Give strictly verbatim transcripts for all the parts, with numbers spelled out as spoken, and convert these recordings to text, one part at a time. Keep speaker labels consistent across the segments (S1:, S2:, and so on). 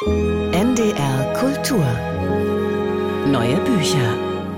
S1: N D R Kultur. Neue Bücher.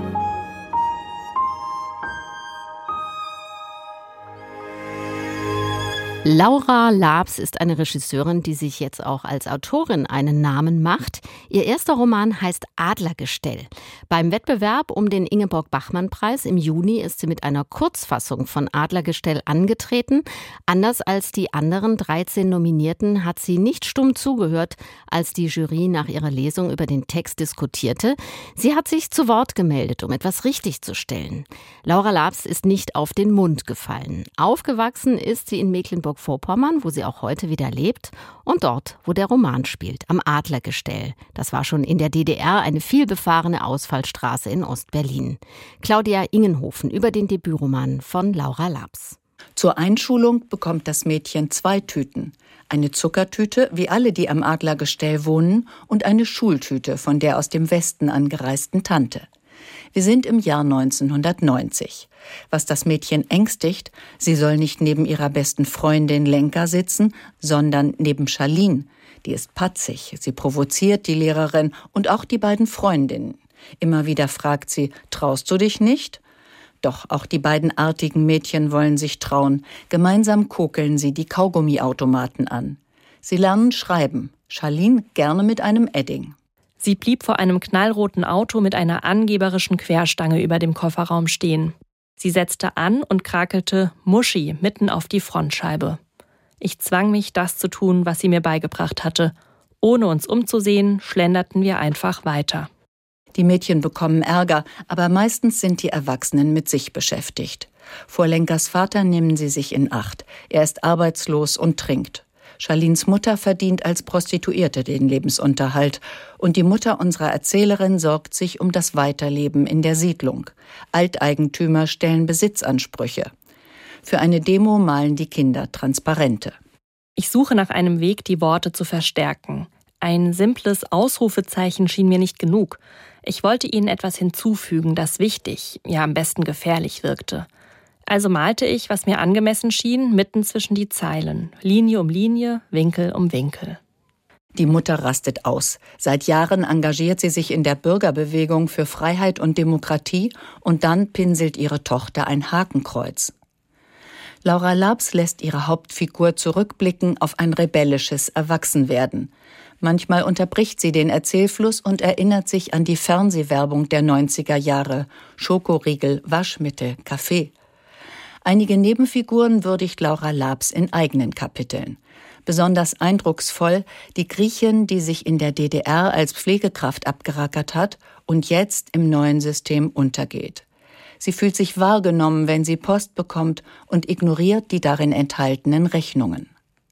S2: Laura Laabs ist eine Regisseurin, die sich jetzt auch als Autorin einen Namen macht. Ihr erster Roman heißt Adlergestell. Beim Wettbewerb um den Ingeborg-Bachmann-Preis im Juni ist sie mit einer Kurzfassung von Adlergestell angetreten. Anders als die anderen dreizehn Nominierten hat sie nicht stumm zugehört, als die Jury nach ihrer Lesung über den Text diskutierte. Sie hat sich zu Wort gemeldet, um etwas richtigzustellen. Laura Laabs ist nicht auf den Mund gefallen. Aufgewachsen ist sie in Mecklenburg-Vorpommern, wo sie auch heute wieder lebt, und dort, wo der Roman spielt, am Adlergestell. Das war schon in der D D R eine vielbefahrene Ausfallstraße in Ostberlin. Claudia Ingenhofen über den Debütroman von Laura Laabs.
S3: Zur Einschulung bekommt das Mädchen zwei Tüten. Eine Zuckertüte, wie alle, die am Adlergestell wohnen, und eine Schultüte von der aus dem Westen angereisten Tante. Wir sind im Jahr neunzehnhundertneunzig. Was das Mädchen ängstigt, sie soll nicht neben ihrer besten Freundin Lenka sitzen, sondern neben Charlene. Die ist patzig, sie provoziert die Lehrerin und auch die beiden Freundinnen. Immer wieder fragt sie, traust du dich nicht? Doch auch die beiden artigen Mädchen wollen sich trauen. Gemeinsam kokeln sie die Kaugummiautomaten an. Sie lernen schreiben, Charlene gerne mit einem Edding.
S4: Sie blieb vor einem knallroten Auto mit einer angeberischen Querstange über dem Kofferraum stehen. Sie setzte an und krakelte Muschi mitten auf die Frontscheibe. Ich zwang mich, das zu tun, was sie mir beigebracht hatte. Ohne uns umzusehen, schlenderten wir einfach weiter.
S3: Die Mädchen bekommen Ärger, aber meistens sind die Erwachsenen mit sich beschäftigt. Vor Lenkas Vater nehmen sie sich in Acht. Er ist arbeitslos und trinkt. Charlines Mutter verdient als Prostituierte den Lebensunterhalt und die Mutter unserer Erzählerin sorgt sich um das Weiterleben in der Siedlung. Alteigentümer stellen Besitzansprüche. Für eine Demo malen die Kinder Transparente.
S4: Ich suche nach einem Weg, die Worte zu verstärken. Ein simples Ausrufezeichen schien mir nicht genug. Ich wollte ihnen etwas hinzufügen, das wichtig, ja am besten gefährlich wirkte. Also malte ich, was mir angemessen schien, mitten zwischen die Zeilen. Linie um Linie, Winkel um Winkel.
S3: Die Mutter rastet aus. Seit Jahren engagiert sie sich in der Bürgerbewegung für Freiheit und Demokratie und dann pinselt ihre Tochter ein Hakenkreuz. Laura Laabs lässt ihre Hauptfigur zurückblicken auf ein rebellisches Erwachsenwerden. Manchmal unterbricht sie den Erzählfluss und erinnert sich an die Fernsehwerbung der neunziger Jahre. Schokoriegel, Waschmittel, Kaffee. Einige Nebenfiguren würdigt Laura Laabs in eigenen Kapiteln. Besonders eindrucksvoll die Griechin, die sich in der D D R als Pflegekraft abgerackert hat und jetzt im neuen System untergeht. Sie fühlt sich wahrgenommen, wenn sie Post bekommt und ignoriert die darin enthaltenen Rechnungen.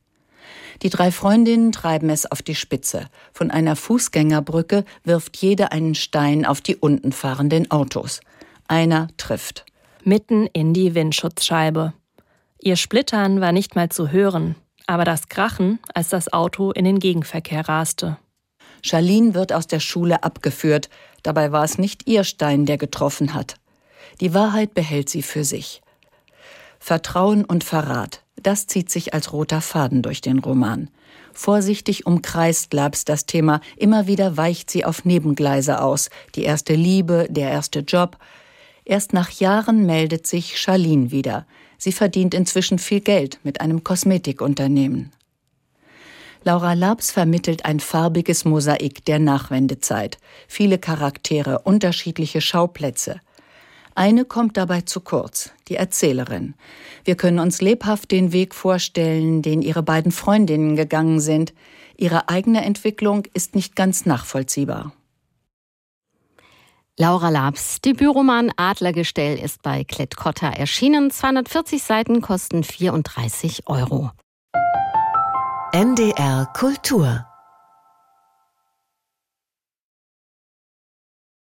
S3: Die drei Freundinnen treiben es auf die Spitze. Von einer Fußgängerbrücke wirft jede einen Stein auf die unten fahrenden Autos. Einer trifft.
S4: Mitten in die Windschutzscheibe. Ihr Splittern war nicht mal zu hören, aber das Krachen, als das Auto in den Gegenverkehr raste.
S3: Charlene wird aus der Schule abgeführt. Dabei war es nicht ihr Stein, der getroffen hat. Die Wahrheit behält sie für sich. Vertrauen und Verrat, das zieht sich als roter Faden durch den Roman. Vorsichtig umkreist Laabs das Thema, immer wieder weicht sie auf Nebengleise aus. Die erste Liebe, der erste Job. Erst nach Jahren meldet sich Charlene wieder. Sie verdient inzwischen viel Geld mit einem Kosmetikunternehmen. Laura Laabs vermittelt ein farbiges Mosaik der Nachwendezeit. Viele Charaktere, unterschiedliche Schauplätze. Eine kommt dabei zu kurz, die Erzählerin. Wir können uns lebhaft den Weg vorstellen, den ihre beiden Freundinnen gegangen sind. Ihre eigene Entwicklung ist nicht ganz nachvollziehbar.
S2: Laura Laabs Debütroman Adlergestell ist bei Klett-Cotta erschienen. zweihundertvierzig Seiten kosten vierunddreißig Euro.
S1: N D R Kultur